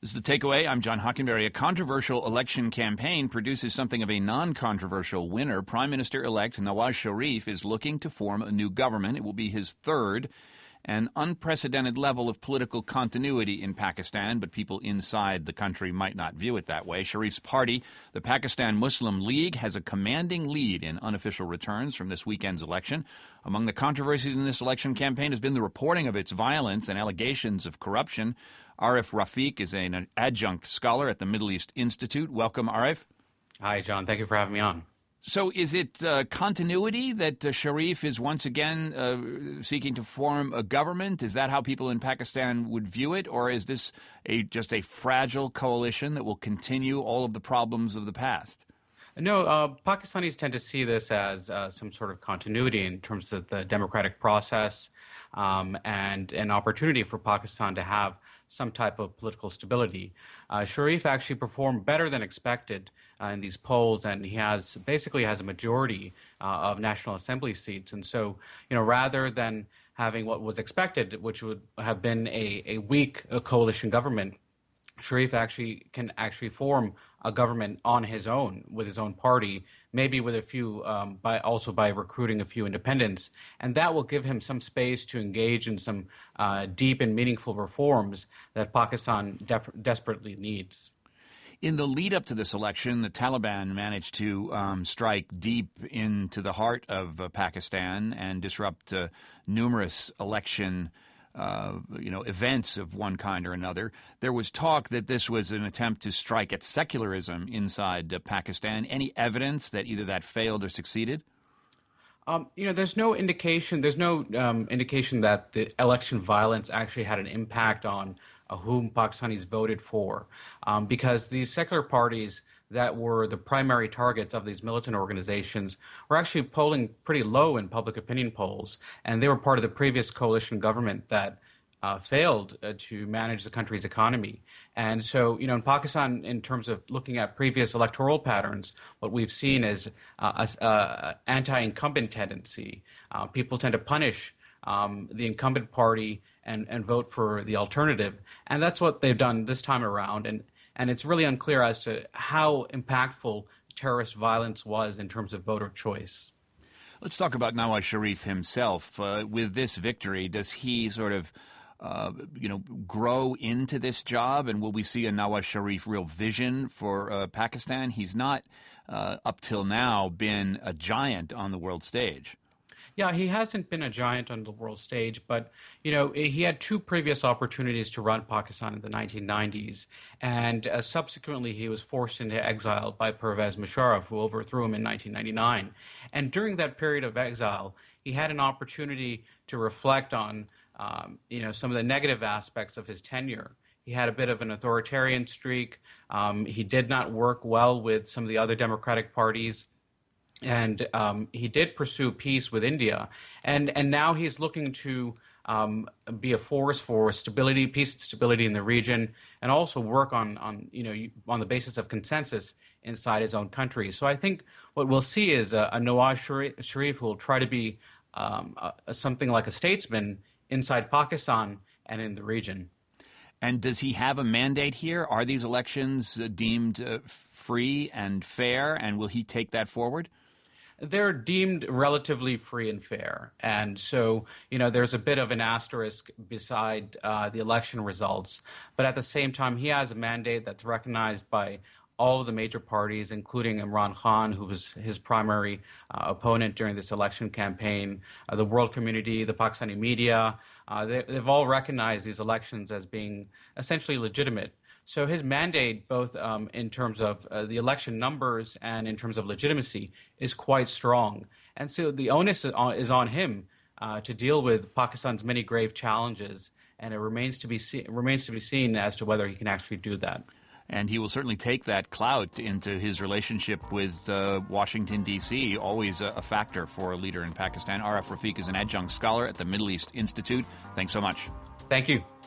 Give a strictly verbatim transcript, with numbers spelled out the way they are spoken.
This is The Takeaway. I'm John Hockenberry. A controversial election campaign produces something of a non-controversial winner. Prime Minister-elect Nawaz Sharif is looking to form a new government. It will be his third, an unprecedented level of political continuity in Pakistan, but people inside the country might not view it that way. Sharif's party, the Pakistan Muslim League, has a commanding lead in unofficial returns from this weekend's election. Among the controversies in this election campaign has been the reporting of its violence and allegations of corruption. Arif Rafiq is an adjunct scholar at the Middle East Institute. Welcome, Arif. Hi, John. Thank you for having me on. So is it uh, continuity that uh, Sharif is once again uh, seeking to form a government? Is that how people in Pakistan would view it? Or is this a just a fragile coalition that will continue all of the problems of the past? No, uh, Pakistanis tend to see this as uh, some sort of continuity in terms of the democratic process um, and an opportunity for Pakistan to have some type of political stability. Uh, Sharif actually performed better than expected uh, in these polls, and he has basically has a majority uh, of National Assembly seats. And so, you know, rather than having what was expected, which would have been a, a weak uh, coalition government, Sharif actually can actually form a government on his own with his own party, maybe with a few, um, by also by recruiting a few independents, and that will give him some space to engage in some uh, deep and meaningful reforms that Pakistan def- desperately needs. In the lead up to this election, the Taliban managed to um, strike deep into the heart of uh, Pakistan and disrupt uh, numerous election Uh, you know, events of one kind or another. There was talk that this was an attempt to strike at secularism inside uh, Pakistan. Any evidence that either that failed or succeeded? Um, you know, there's no indication. There's no um, indication that the election violence actually had an impact on uh, whom Pakistanis voted for, um, because these secular parties that were the primary targets of these militant organizations were actually polling pretty low in public opinion polls, and they were part of the previous coalition government that uh, failed uh, to manage the country's economy. And so, you know, in Pakistan, in terms of looking at previous electoral patterns, what we've seen is uh, a, a anti-incumbent tendency. Uh, people tend to punish um, the incumbent party and, and vote for the alternative, and that's what they've done this time around. And And it's really unclear as to how impactful terrorist violence was in terms of voter choice. Let's talk about Nawaz Sharif himself. Uh, with this victory, does he sort of, uh, you know, grow into this job? And will we see a Nawaz Sharif real vision for uh, Pakistan? He's not, uh, up till now, been a giant on the world stage. Yeah, he hasn't been a giant on the world stage, but, you know, he had two previous opportunities to run Pakistan in the nineteen nineties, and uh, subsequently he was forced into exile by Pervez Musharraf, who overthrew him in nineteen ninety-nine. And during that period of exile, he had an opportunity to reflect on, um, you know, some of the negative aspects of his tenure. He had a bit of an authoritarian streak. Um, he did not work well with some of the other democratic parties. And um, he did pursue peace with India, and and now he's looking to um, be a force for stability, peace and stability in the region, and also work on on you know on the basis of consensus inside his own country. So I think what we'll see is a, a Nawaz Sharif who will try to be um, a, something like a statesman inside Pakistan and in the region. And does he have a mandate here? Are these elections uh, deemed uh, free and fair, and will he take that forward? They're deemed relatively free and fair. And so, you know, there's a bit of an asterisk beside uh, the election results. But at the same time, he has a mandate that's recognized by all of the major parties, including Imran Khan, who was his primary uh, opponent during this election campaign, uh, the world community, the Pakistani media. Uh, they, they've all recognized these elections as being essentially legitimate. So his mandate, both um, in terms of uh, the election numbers and in terms of legitimacy, is quite strong. And so the onus is on, is on him uh, to deal with Pakistan's many grave challenges, and it remains to be see- remains to be seen as to whether he can actually do that. And he will certainly take that clout into his relationship with uh, Washington, D C, always a, a factor for a leader in Pakistan. Arif Rafiq is an adjunct scholar at the Middle East Institute. Thanks so much. Thank you.